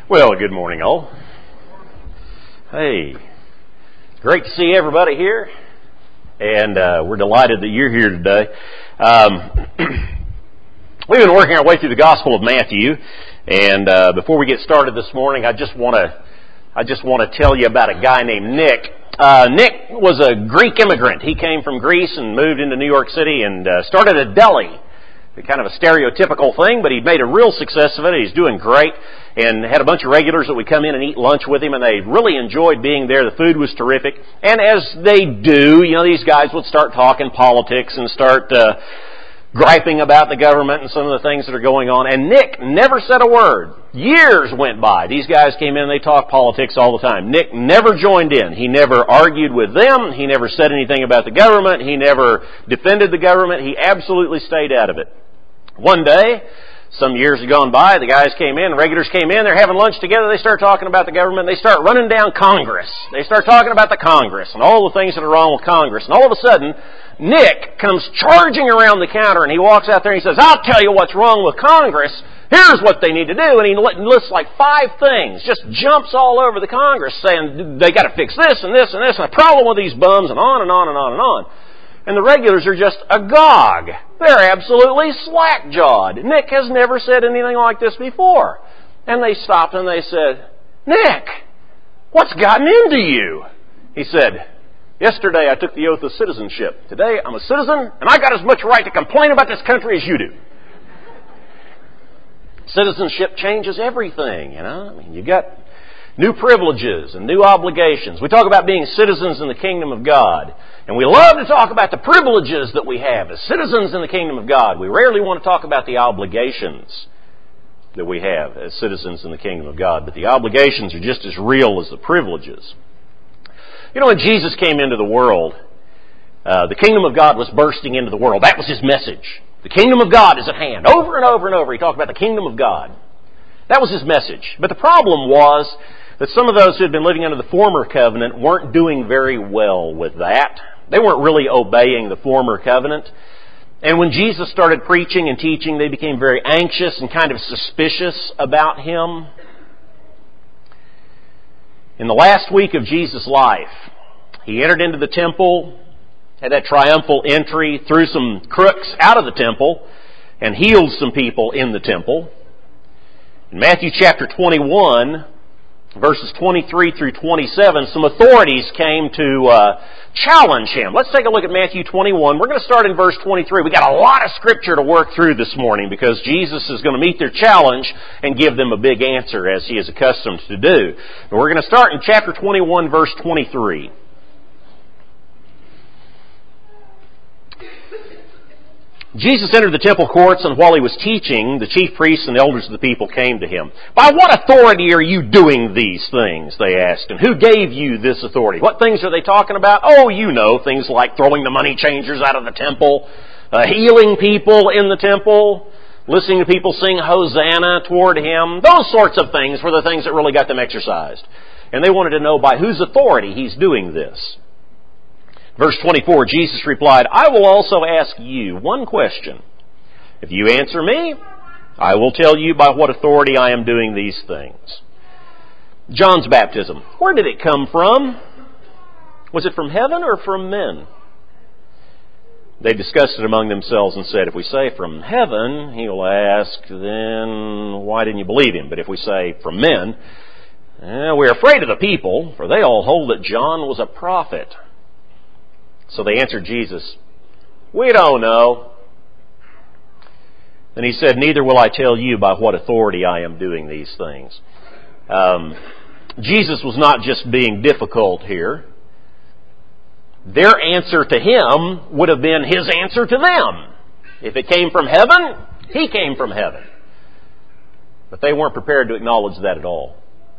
Well, good morning, all. Hey, great to see everybody here, and we're delighted that you're here today. We've been working our way through the Gospel of Matthew, and before we get started this morning, I just want to tell you about a guy named Nick. Nick was a Greek immigrant. He came from Greece and moved into New York City and started a deli. Kind of a stereotypical thing, but he made a real success of it. He's doing great and had a bunch of regulars that would come in and eat lunch with him, and they really enjoyed being there. The food was terrific. And as they do, these guys would start talking politics and start griping about the government and some of the things that are going on. And Nick never said a word. Years went by. These guys came in and they talked politics all the time. Nick never joined in. He never argued with them. He never said anything about the government. He never defended the government. He absolutely stayed out of it. One day, some years have gone by, the guys came in, regulars came in, they're having lunch together, they start talking about the government, they start running down Congress. They start talking about the Congress and all the things that are wrong with Congress. And all of a sudden, Nick comes charging around the counter and he walks out there and he says, "I'll tell you what's wrong with Congress. Here's what they need to do." And he lists like 5 things, just jumps all over the Congress saying they got to fix this and this and this and a problem with these bums and on and on and on and on. And the regulars are just agog. They're absolutely slack-jawed. Nick has never said anything like this before. And they stopped and they said, "Nick, what's gotten into you?" He said, "Yesterday I took the oath of citizenship. Today I'm a citizen and I got as much right to complain about this country as you do." Citizenship changes everything, you got new privileges and new obligations. We talk about being citizens in the kingdom of God. And we love to talk about the privileges that we have as citizens in the kingdom of God. We rarely want to talk about the obligations that we have as citizens in the kingdom of God. But the obligations are just as real as the privileges. When Jesus came into the world, the kingdom of God was bursting into the world. That was His message. The kingdom of God is at hand. Over and over and over He talked about the kingdom of God. That was His message. But the problem was that some of those who had been living under the former covenant weren't doing very well with that. They weren't really obeying the former covenant. And when Jesus started preaching and teaching, they became very anxious and kind of suspicious about Him. In the last week of Jesus' life, He entered into the temple, had that triumphal entry, threw some crooks out of the temple, and healed some people in the temple. In Matthew chapter 21, verses 23 through 27, some authorities came to challenge Him. Let's take a look at Matthew 21. We're going to start in verse 23. We got a lot of scripture to work through this morning because Jesus is going to meet their challenge and give them a big answer as He is accustomed to do. But we're going to start in chapter 21, verse 23. Jesus entered the temple courts, and while He was teaching, the chief priests and the elders of the people came to Him. "By what authority are you doing these things?" they asked. "And who gave you this authority?" What things are they talking about? Things like throwing the money changers out of the temple, healing people in the temple, listening to people sing Hosanna toward Him. Those sorts of things were the things that really got them exercised. And they wanted to know by whose authority He's doing this. Verse 24, Jesus replied, "I will also ask you one question. If you answer me, I will tell you by what authority I am doing these things." John's baptism, where did it come from? Was it from heaven or from men? They discussed it among themselves and said, "If we say from heaven," He will ask, "then why didn't you believe Him? But if we say from men, we're afraid of the people, for they all hold that John was a prophet." So they answered Jesus, "We don't know." Then He said, "Neither will I tell you by what authority I am doing these things." Jesus was not just being difficult here. Their answer to Him would have been His answer to them. If it came from heaven, He came from heaven. But they weren't prepared to acknowledge that at all.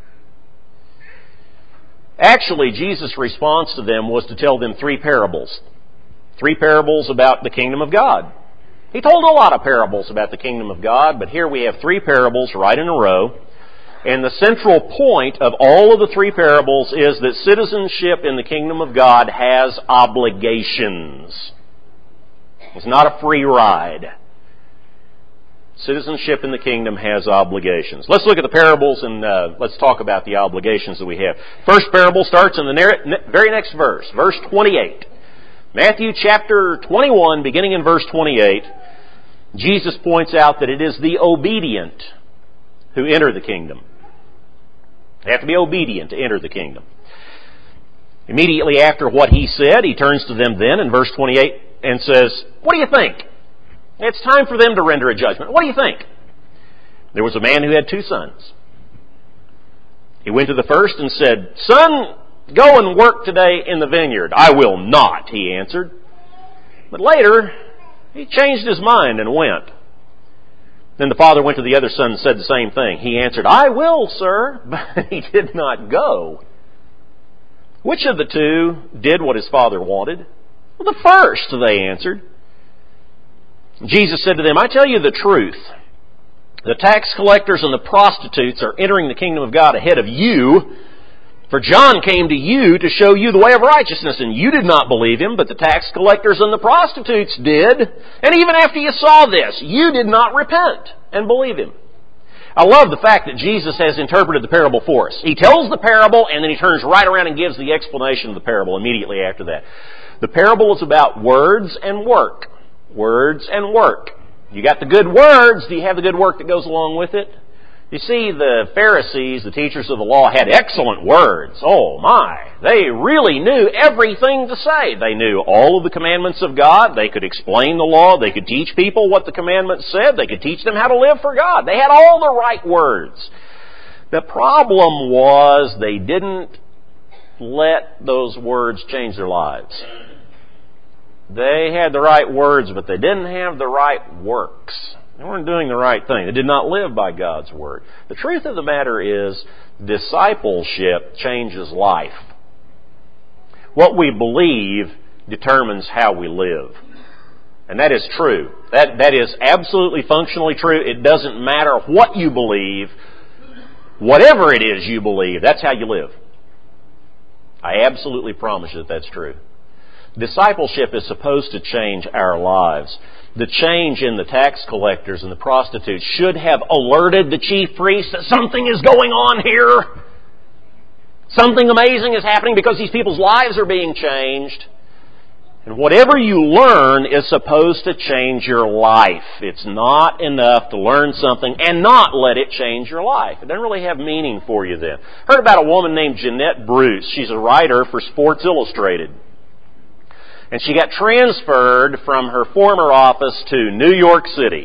Actually, Jesus' response to them was to tell them 3 parables. 3 parables about the kingdom of God. He told a lot of parables about the kingdom of God, but here we have 3 parables right in a row. And the central point of all of the 3 parables is that citizenship in the kingdom of God has obligations. It's not a free ride. Citizenship in the kingdom has obligations. Let's look at the parables and let's talk about the obligations that we have. First parable starts in the very next verse, verse 28. Matthew chapter 21, beginning in verse 28, Jesus points out that it is the obedient who enter the kingdom. They have to be obedient to enter the kingdom. Immediately after what he said, he turns to them then in verse 28 and says, "What do you think?" It's time for them to render a judgment. What do you think? There was a man who had 2 sons. He went to the first and said, "Son, go and work today in the vineyard." "I will not," he answered. But later, he changed his mind and went. Then the father went to the other son and said the same thing. He answered, "I will, sir," but he did not go. Which of the 2 did what his father wanted? "Well, the first," they answered. Jesus said to them, "I tell you the truth. The tax collectors and the prostitutes are entering the kingdom of God ahead of you. For John came to you to show you the way of righteousness, and you did not believe him, but the tax collectors and the prostitutes did. And even after you saw this, you did not repent and believe him." I love the fact that Jesus has interpreted the parable for us. He tells the parable, and then he turns right around and gives the explanation of the parable immediately after that. The parable is about words and work. Words and work. You got the good words. Do you have the good work that goes along with it? You see, the Pharisees, the teachers of the law, had excellent words. Oh my! They really knew everything to say. They knew all of the commandments of God. They could explain the law. They could teach people what the commandments said. They could teach them how to live for God. They had all the right words. The problem was they didn't let those words change their lives. They had the right words, but they didn't have the right works. They weren't doing the right thing. They did not live by God's Word. The truth of the matter is, discipleship changes life. What we believe determines how we live. And that is true. That is absolutely functionally true. It doesn't matter what you believe. Whatever it is you believe, that's how you live. I absolutely promise you that that's true. Discipleship is supposed to change our lives. The change in the tax collectors and the prostitutes should have alerted the chief priests that something is going on here. Something amazing is happening because these people's lives are being changed. And whatever you learn is supposed to change your life. It's not enough to learn something and not let it change your life. It doesn't really have meaning for you then. Heard about a woman named Jeanette Bruce. She's a writer for Sports Illustrated. And she got transferred from her former office to New York City.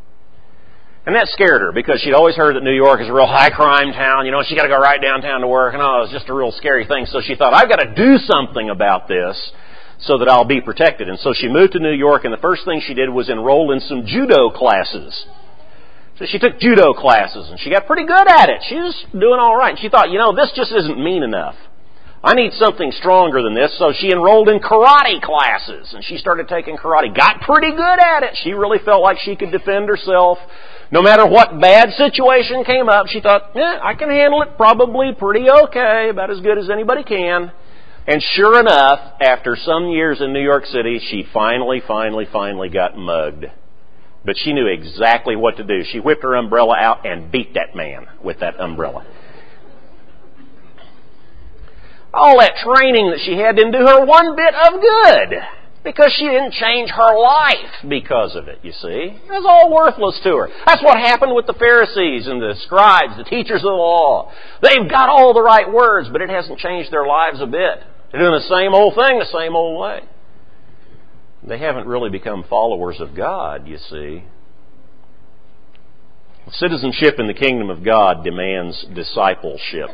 And that scared her because she'd always heard that New York is a real high crime town. You know, she got to go right downtown to work. And it was just a real scary thing. So she thought, I've got to do something about this so that I'll be protected. And so she moved to New York, and the first thing she did was enroll in some judo classes. So she took judo classes, and she got pretty good at it. She was doing all right. And she thought, this just isn't mean enough. I need something stronger than this. So she enrolled in karate classes, and she started taking karate. Got pretty good at it. She really felt like she could defend herself. No matter what bad situation came up, she thought, I can handle it probably pretty okay, about as good as anybody can. And sure enough, after some years in New York City, she finally got mugged. But she knew exactly what to do. She whipped her umbrella out and beat that man with that umbrella. All that training that she had didn't do her one bit of good because she didn't change her life because of it, you see. It was all worthless to her. That's what happened with the Pharisees and the scribes, the teachers of the law. They've got all the right words, but it hasn't changed their lives a bit. They're doing the same old thing the same old way. They haven't really become followers of God, you see. Citizenship in the kingdom of God demands discipleship.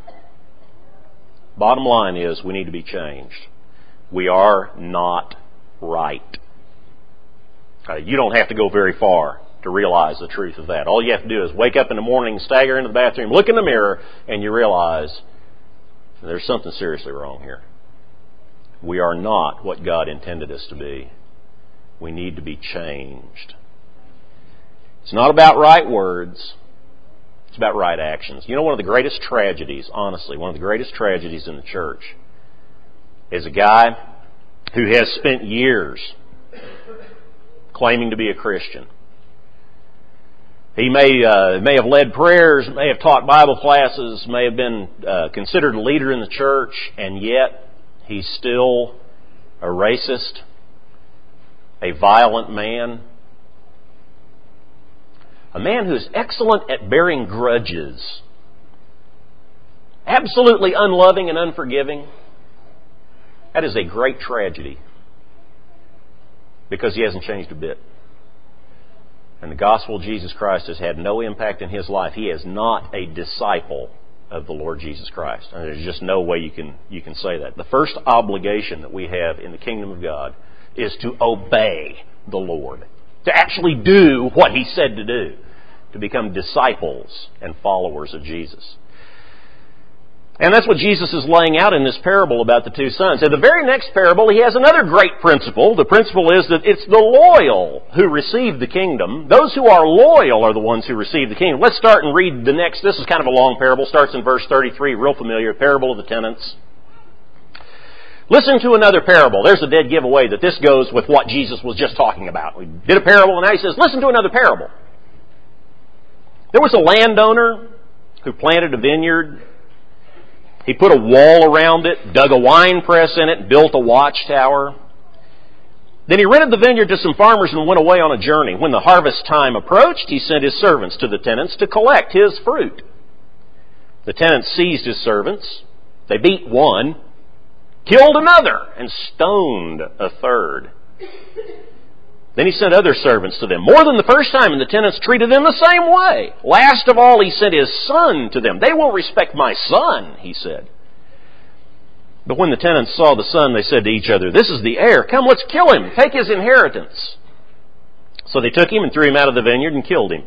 Bottom line is, we need to be changed. We are not right. You don't have to go very far to realize the truth of that. All you have to do is wake up in the morning, stagger into the bathroom, look in the mirror, and you realize there's something seriously wrong here. We are not what God intended us to be. We need to be changed. It's not about right words. It's about right actions. You know, one of the greatest tragedies, honestly, one of the greatest tragedies in the church is a guy who has spent years claiming to be a Christian. He may have led prayers, may have taught Bible classes, may have been considered a leader in the church, and yet he's still a racist, a violent man, a man who's excellent at bearing grudges, absolutely unloving and unforgiving. That is a great tragedy because he hasn't changed a bit. And the gospel of Jesus Christ has had no impact in his life. He is not a disciple of the Lord Jesus Christ. And there's just no way you can say that. The first obligation that we have in the kingdom of God is to obey the Lord, to actually do what he said to do, to become disciples and followers of Jesus. And that's what Jesus is laying out in this parable about the two sons. In the very next parable, he has another great principle. The principle is that it's the loyal who receive the kingdom. Those who are loyal are the ones who receive the kingdom. Let's start and read the next. This is kind of a long parable. Starts in verse 33, real familiar. Parable of the tenants. Listen to another parable. There's a dead giveaway that this goes with what Jesus was just talking about. We did a parable and now he says, listen to another parable. There was a landowner who planted a vineyard. He put a wall around it, dug a wine press in it, built a watchtower. Then he rented the vineyard to some farmers and went away on a journey. When the harvest time approached, he sent his servants to the tenants to collect his fruit. The tenants seized his servants. They beat one, killed another, and stoned a third. Then he sent other servants to them, more than the first time, and the tenants treated them the same way. Last of all, he sent his son to them. They will respect my son, he said. But when the tenants saw the son, they said to each other, this is the heir. Come, let's kill him. Take his inheritance. So they took him and threw him out of the vineyard and killed him.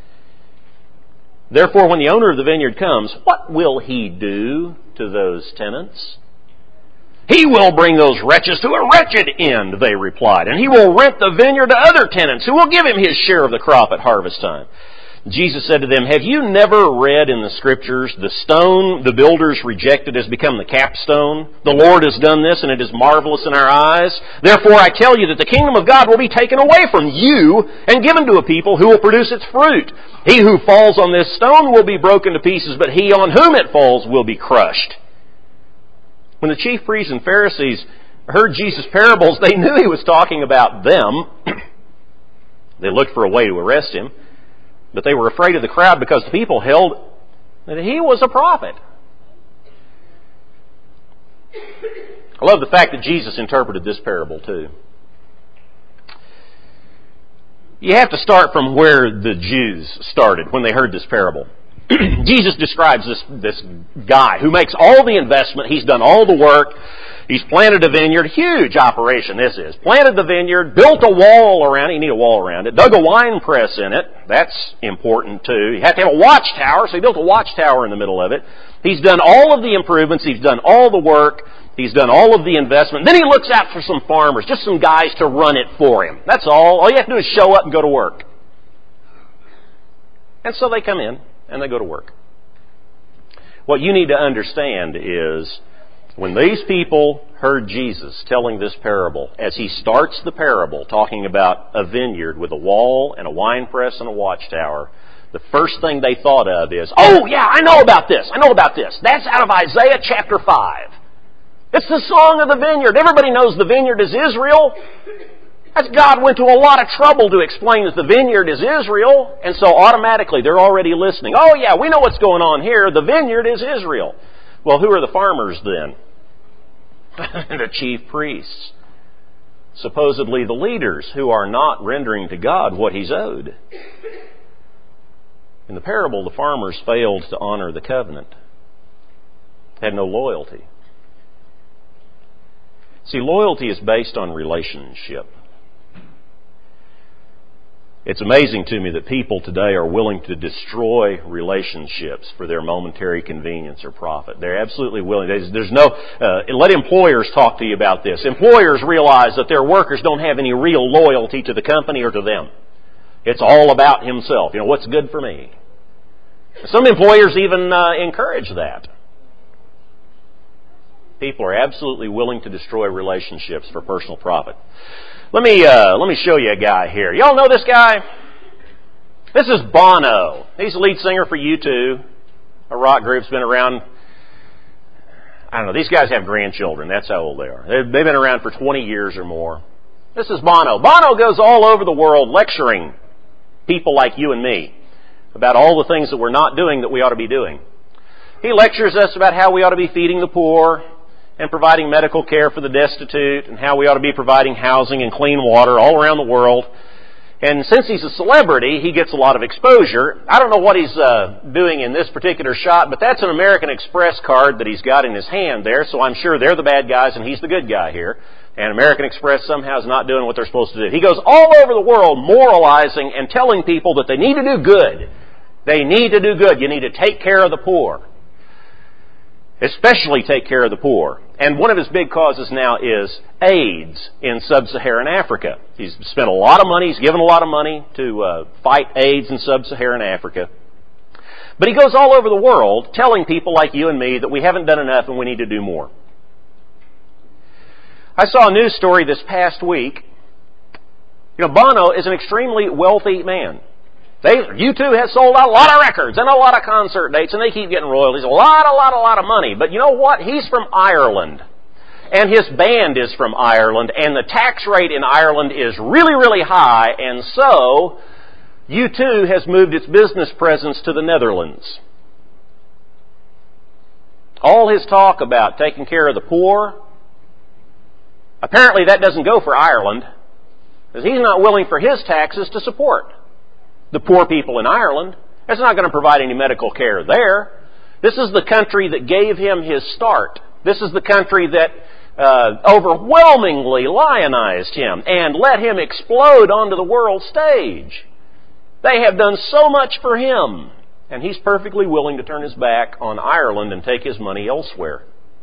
Therefore, when the owner of the vineyard comes, what will he do to those tenants? He will bring those wretches to a wretched end, they replied, and he will rent the vineyard to other tenants who will give him his share of the crop at harvest time. Jesus said to them, have you never read in the Scriptures, the stone the builders rejected has become the capstone? The Lord has done this, and it is marvelous in our eyes. Therefore I tell you that the kingdom of God will be taken away from you and given to a people who will produce its fruit. He who falls on this stone will be broken to pieces, but he on whom it falls will be crushed. When the chief priests and Pharisees heard Jesus' parables, they knew he was talking about them. They looked for a way to arrest him, but they were afraid of the crowd because the people held that he was a prophet. I love the fact that Jesus interpreted this parable too. You have to start from where the Jews started when they heard this parable. Jesus describes this guy who makes all the investment. He's done all the work. He's planted a vineyard. Huge operation this is. Planted the vineyard, built a wall around it. You need a wall around it. Dug a wine press in it. That's important too. You have to have a watchtower, so he built a watchtower in the middle of it. He's done all of the improvements. He's done all the work. He's done all of the investment. Then he looks out for some farmers, just some guys to run it for him. That's all. All you have to do is show up and go to work. And so they come in. And they go to work. What you need to understand is when these people heard Jesus telling this parable, as he starts the parable talking about a vineyard with a wall and a wine press and a watchtower, the first thing they thought of is, oh yeah, I know about this. That's out of Isaiah chapter 5. It's the song of the vineyard. Everybody knows the vineyard is Israel. That's God went to a lot of trouble to explain that the vineyard is Israel, and so automatically they're already listening. Oh yeah, we know what's going on here. The vineyard is Israel. Well, who are the farmers then? The chief priests. Supposedly the leaders who are not rendering to God what He's owed. In the parable, the farmers failed to honor the covenant. Had no loyalty. See, loyalty is based on relationship. It's amazing to me that people today are willing to destroy relationships for their momentary convenience or profit. They're absolutely willing. There's no. Let employers talk to you about this. Employers realize that their workers don't have any real loyalty to the company or to them. It's all about himself. You know, what's good for me. Some employers even encourage that. People are absolutely willing to destroy relationships for personal profit. Let me show you a guy here. Y'all know this guy? This is Bono. He's the lead singer for U2, a rock group that's been around. I don't know, these guys have grandchildren. That's how old they are. They've been around for 20 years or more. This is Bono. Bono goes all over the world lecturing people like you and me about all the things that we're not doing that we ought to be doing. He lectures us about how we ought to be feeding the poor and providing medical care for the destitute and how we ought to be providing housing and clean water all around the world. And since he's a celebrity, he gets a lot of exposure. I don't know what he's doing in this particular shot, but that's an American Express card that he's got in his hand there, so I'm sure they're the bad guys and he's the good guy here. And American Express somehow is not doing what they're supposed to do. He goes all over the world moralizing and telling people that they need to do good. They need to do good. You need to take care of the poor. Especially take care of the poor. And one of his big causes now is AIDS in sub-Saharan Africa. He's spent a lot of money, he's given a lot of money to fight AIDS in sub-Saharan Africa. But he goes all over the world telling people like you and me that we haven't done enough and we need to do more. I saw a news story this past week. Bono is an extremely wealthy man. U2 has sold out a lot of records and a lot of concert dates, and they keep getting royalties. A lot of money. But you know what? He's from Ireland. And his band is from Ireland, and the tax rate in Ireland is really, really high, and so U2 has moved its business presence to the Netherlands. All his talk about taking care of the poor, apparently that doesn't go for Ireland, because he's not willing for his taxes to support the poor people in Ireland. It's not going to provide any medical care there. This is the country that gave him his start. This is the country that overwhelmingly lionized him and let him explode onto the world stage. They have done so much for him, and he's perfectly willing to turn his back on Ireland and take his money elsewhere.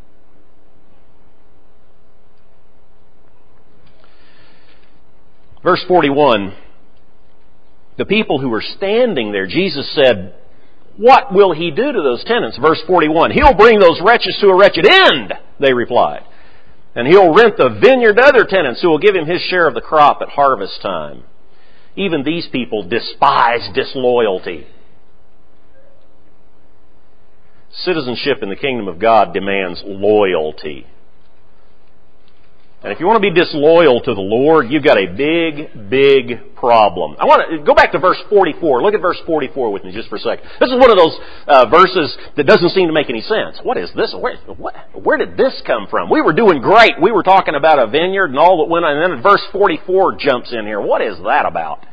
Verse 41, the people who were standing there, Jesus said, "What will he do to those tenants?" Verse 41, "He'll bring those wretches to a wretched end," they replied. "And he'll rent the vineyard to other tenants who will give him his share of the crop at harvest time." Even these people despise disloyalty. Citizenship in the kingdom of God demands loyalty. And if you want to be disloyal to the Lord, you've got a big, big problem. I want to go back to verse 44. Look at verse 44 with me just for a second. This is one of those verses that doesn't seem to make any sense. What is this? Where did this come from? We were doing great. We were talking about a vineyard and all that went on. And then verse 44 jumps in here. What is that about?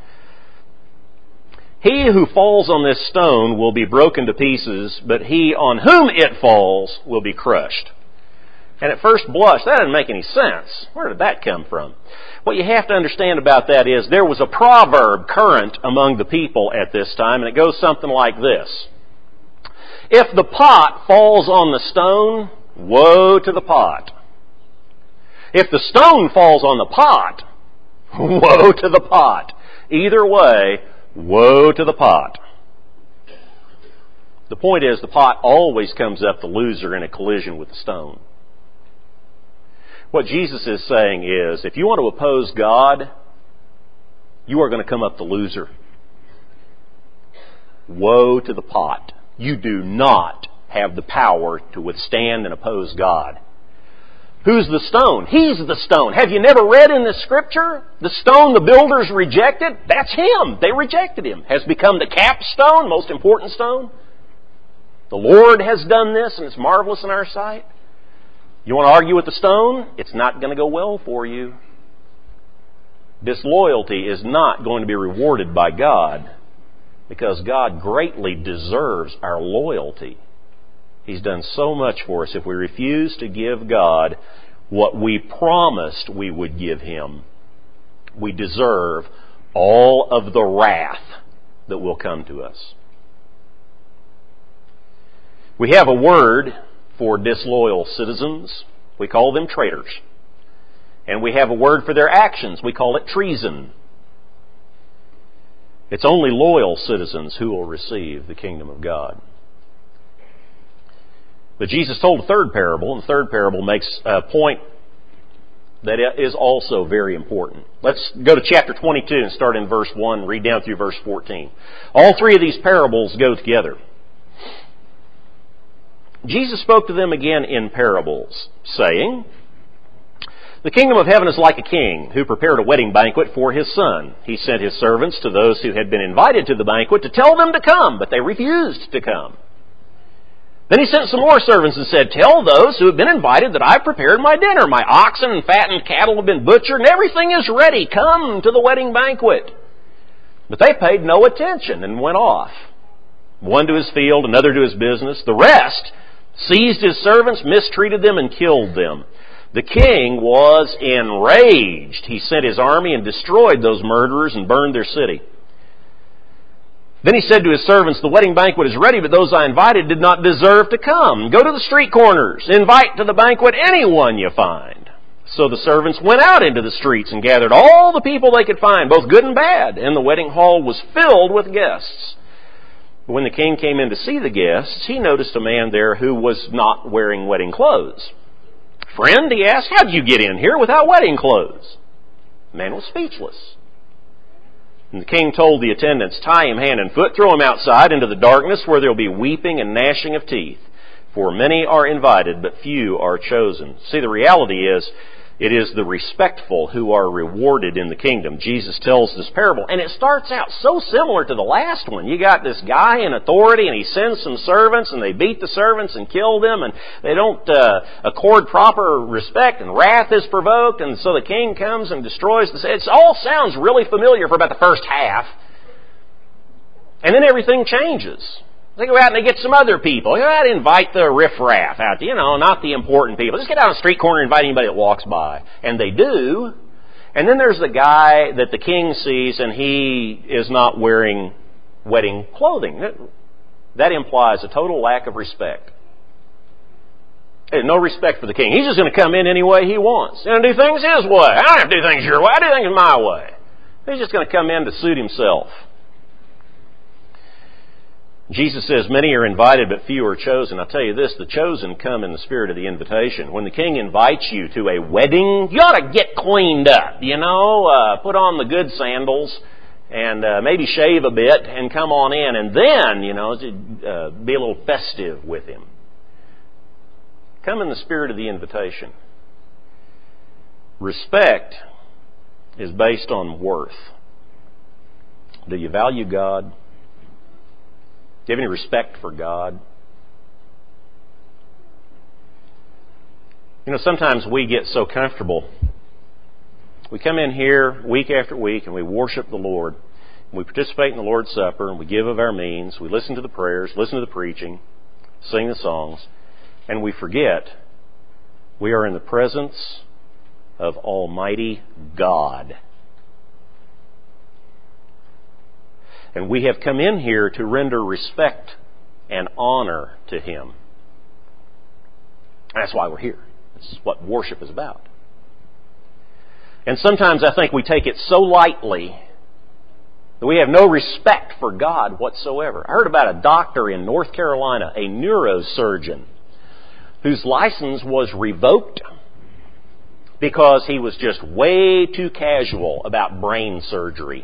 "He who falls on this stone will be broken to pieces, but he on whom it falls will be crushed." And at first blush, that doesn't make any sense. Where did that come from? What you have to understand about that is there was a proverb current among the people at this time, and it goes something like this. If the pot falls on the stone, woe to the pot. If the stone falls on the pot, woe to the pot. Either way, woe to the pot. The point is, the pot always comes up the loser in a collision with the stone. What Jesus is saying is, if you want to oppose God, you are going to come up the loser. Woe to the pot. You do not have the power to withstand and oppose God. Who's the stone? He's the stone. Have you never read in the Scripture? The stone the builders rejected? That's Him. They rejected Him. Has become the capstone, most important stone. The Lord has done this, and it's marvelous in our sight. You want to argue with the stone? It's not going to go well for you. Disloyalty is not going to be rewarded by God, because God greatly deserves our loyalty. He's done so much for us. If we refuse to give God what we promised we would give Him, we deserve all of the wrath that will come to us. We have a word for disloyal citizens. We call them traitors. And we have a word for their actions. We call it treason. It's only loyal citizens who will receive the kingdom of God. But Jesus told a third parable, and the third parable makes a point that is also very important. Let's go to chapter 22 and start in verse 1, read down through verse 14. All three of these parables go together. Jesus spoke to them again in parables, saying, "The kingdom of heaven is like a king who prepared a wedding banquet for his son. He sent his servants to those who had been invited to the banquet to tell them to come, but they refused to come. Then he sent some more servants and said, 'Tell those who have been invited that I've prepared my dinner. My oxen and fattened cattle have been butchered, and everything is ready. Come to the wedding banquet.' But they paid no attention and went off, one to his field, another to his business. The rest seized his servants, mistreated them, and killed them. The king was enraged. He sent his army and destroyed those murderers and burned their city. Then he said to his servants, 'The wedding banquet is ready, but those I invited did not deserve to come. Go to the street corners, invite to the banquet anyone you find.' So the servants went out into the streets and gathered all the people they could find, both good and bad, and the wedding hall was filled with guests. But when the king came in to see the guests, he noticed a man there who was not wearing wedding clothes. 'Friend,' he asked, 'how did you get in here without wedding clothes?' The man was speechless. And the king told the attendants, 'Tie him hand and foot, throw him outside into the darkness where there will be weeping and gnashing of teeth. For many are invited, but few are chosen.'" See, the reality is, it is the respectful who are rewarded in the kingdom. Jesus tells this parable, and it starts out so similar to the last one. You got this guy in authority, and he sends some servants, and they beat the servants and kill them, and they don't accord proper respect, and wrath is provoked, and so the king comes and destroys the city. It all sounds really familiar for about the first half, and then everything changes. They go out and they get some other people. They go out and invite the riffraff out, not the important people. Just get out on the street corner and invite anybody that walks by. And they do. And then there's the guy that the king sees and he is not wearing wedding clothing. That implies a total lack of respect. There's no respect for the king. He's just going to come in any way he wants. He's going to do things his way. I don't have to do things your way. I do things my way. He's just going to come in to suit himself. Jesus says, "Many are invited, but few are chosen." I'll tell you this, the chosen come in the spirit of the invitation. When the king invites you to a wedding, you ought to get cleaned up, put on the good sandals and maybe shave a bit and come on in and then, be a little festive with him. Come in the spirit of the invitation. Respect is based on worth. Do you value God? Do you have any respect for God? Sometimes we get so comfortable. We come in here week after week and we worship the Lord. And we participate in the Lord's Supper and we give of our means. We listen to the prayers, listen to the preaching, sing the songs. And we forget we are in the presence of Almighty God. And we have come in here to render respect and honor to Him. That's why we're here. This is what worship is about. And sometimes I think we take it so lightly that we have no respect for God whatsoever. I heard about a doctor in North Carolina, a neurosurgeon, whose license was revoked because he was just way too casual about brain surgery.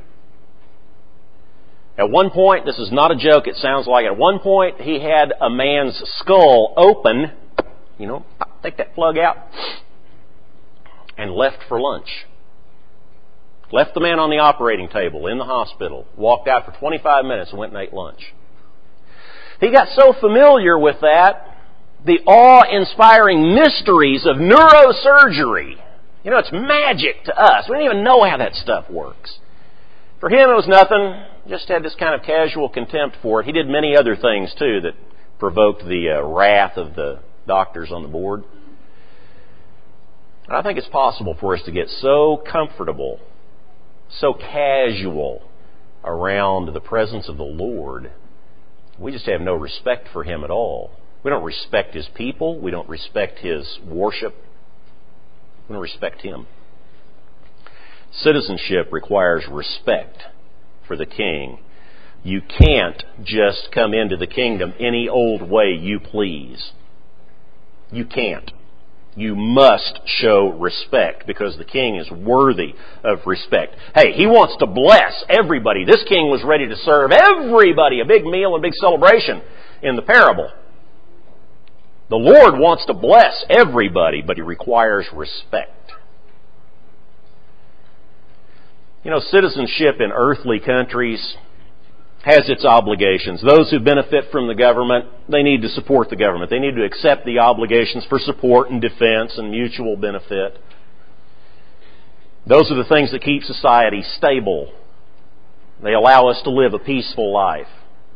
At one point, this is not a joke, it sounds like, at one point he had a man's skull open, take that plug out, and left for lunch. Left the man on the operating table in the hospital, walked out for 25 minutes and went and ate lunch. He got so familiar with that, the awe-inspiring mysteries of neurosurgery. It's magic to us. We don't even know how that stuff works. For him, it was nothing. Just had this kind of casual contempt for it. He did many other things, too, that provoked the wrath of the doctors on the board. And I think it's possible for us to get so comfortable, so casual around the presence of the Lord, we just have no respect for Him at all. We don't respect His people. We don't respect His worship. We don't respect Him. Citizenship requires respect for the king. You can't just come into the kingdom any old way you please. You can't. You must show respect because the king is worthy of respect. Hey, he wants to bless everybody. This king was ready to serve everybody a big meal and big celebration in the parable. The Lord wants to bless everybody, but He requires respect. You know, citizenship in earthly countries has its obligations. Those who benefit from the government, they need to support the government. They need to accept the obligations for support and defense and mutual benefit. Those are the things that keep society stable. They allow us to live a peaceful life.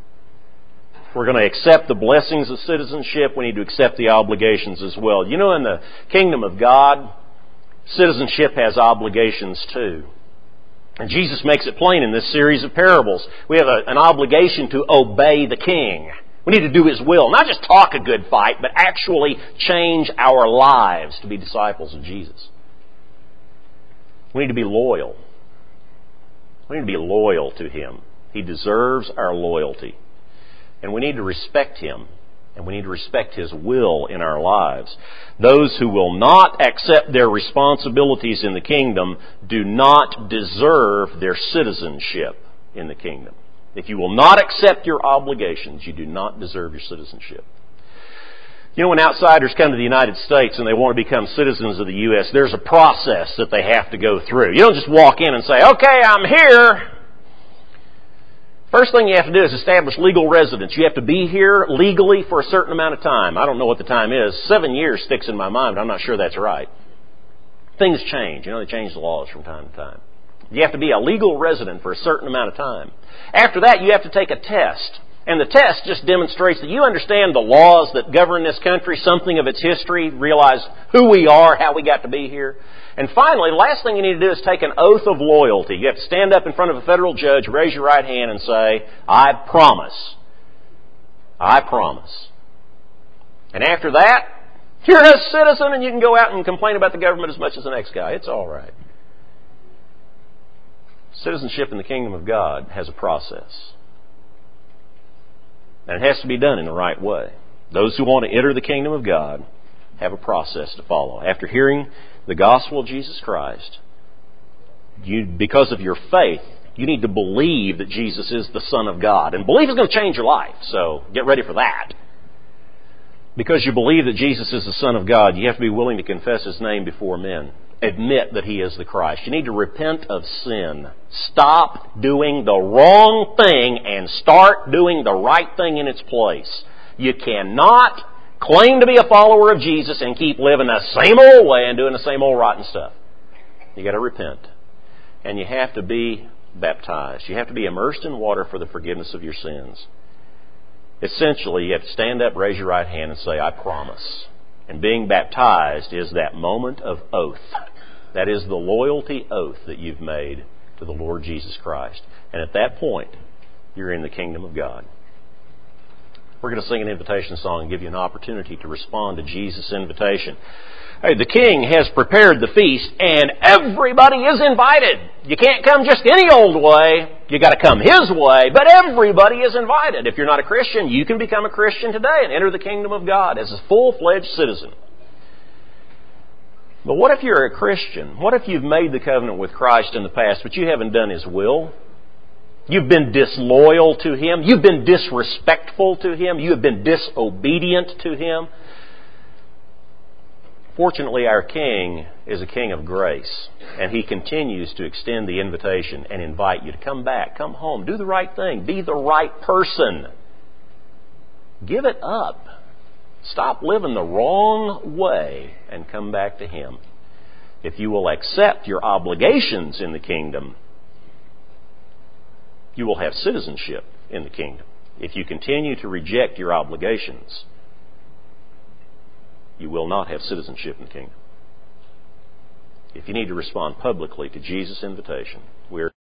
If we're going to accept the blessings of citizenship, we need to accept the obligations as well. You know, in the kingdom of God, citizenship has obligations too. And Jesus makes it plain in this series of parables. We have an obligation to obey the King. We need to do His will. Not just talk a good fight, but actually change our lives to be disciples of Jesus. We need to be loyal. We need to be loyal to Him. He deserves our loyalty. And we need to respect Him. And we need to respect His will in our lives. Those who will not accept their responsibilities in the kingdom do not deserve their citizenship in the kingdom. If you will not accept your obligations, you do not deserve your citizenship. You know, when outsiders come to the United States and they want to become citizens of the U.S., there's a process that they have to go through. You don't just walk in and say, "Okay, I'm here." First thing you have to do is establish legal residence. You have to be here legally for a certain amount of time. I don't know what the time is. 7 years sticks in my mind, but I'm not sure that's right. Things change. You know, they change the laws from time to time. You have to be a legal resident for a certain amount of time. After that, you have to take a test. And the test just demonstrates that you understand the laws that govern this country, something of its history, realize who we are, how we got to be here. And finally, the last thing you need to do is take an oath of loyalty. You have to stand up in front of a federal judge, raise your right hand and say, "I promise. I promise." And after that, you're a citizen and you can go out and complain about the government as much as the next guy. It's all right. Citizenship in the kingdom of God has a process. And it has to be done in the right way. Those who want to enter the kingdom of God have a process to follow. After hearing the gospel of Jesus Christ, because of your faith, you need to believe that Jesus is the Son of God. And belief is going to change your life, so get ready for that. Because you believe that Jesus is the Son of God, you have to be willing to confess His name before men. Admit that He is the Christ. You need to repent of sin. Stop doing the wrong thing and start doing the right thing in its place. You cannot claim to be a follower of Jesus and keep living the same old way and doing the same old rotten stuff. You got to repent. And you have to be baptized. You have to be immersed in water for the forgiveness of your sins. Essentially, you have to stand up, raise your right hand, and say, "I promise." And being baptized is that moment of oath. That is the loyalty oath that you've made to the Lord Jesus Christ. And at that point, you're in the kingdom of God. We're going to sing an invitation song and give you an opportunity to respond to Jesus' invitation. Hey, the King has prepared the feast and everybody is invited. You can't come just any old way. You got to come His way, but everybody is invited. If you're not a Christian, you can become a Christian today and enter the kingdom of God as a full-fledged citizen. But what if you're a Christian? What if you've made the covenant with Christ in the past, but you haven't done His will? You've been disloyal to Him. You've been disrespectful to Him. You have been disobedient to Him. Fortunately, our King is a King of grace, and He continues to extend the invitation and invite you to come back, come home, do the right thing, be the right person. Give it up. Stop living the wrong way and come back to Him. If you will accept your obligations in the kingdom, you will have citizenship in the kingdom. If you continue to reject your obligations, you will not have citizenship in the kingdom. If you need to respond publicly to Jesus' invitation, we're